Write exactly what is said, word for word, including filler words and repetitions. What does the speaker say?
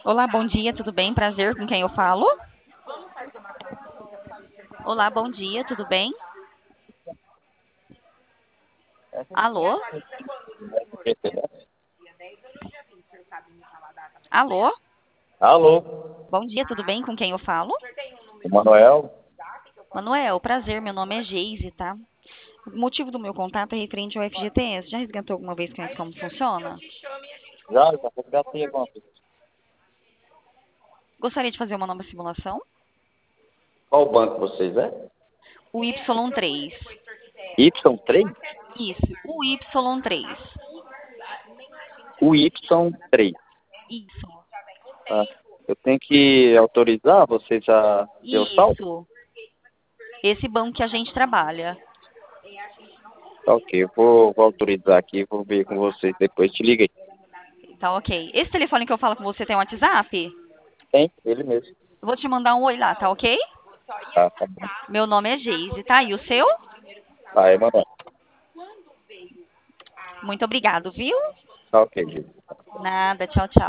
Olá, bom dia, tudo bem? Prazer, com quem eu falo? Olá, bom dia, tudo bem? Alô? Alô? Alô, Bom dia, tudo bem? Com quem eu falo? Manuel? Manuel, prazer, meu nome é Geise, tá? O motivo do meu contato é referente ao F G T S. Já resgatou alguma vez conhece como funciona? Já, já resgatei alguma coisa. Gostaria de fazer uma nova simulação? Qual banco vocês é? O Y três. Y três? Isso, o Y três. O Y três. Isso, Tá. Eu tenho que autorizar, você já deu saldo? isso. Esse banco que a gente trabalha. Tá, ok, eu vou, vou autorizar aqui, vou ver com vocês depois, te liga aí. Tá ok. Esse telefone que eu falo com você tem WhatsApp? Tem? Ele mesmo. Eu vou te mandar um oi lá, tá ok? Tá, tá bom. Meu nome é Geise, tá? E o seu? Tá, é, Manuel. Muito obrigado, viu? Tá, ok, gente. Nada, tchau, tchau.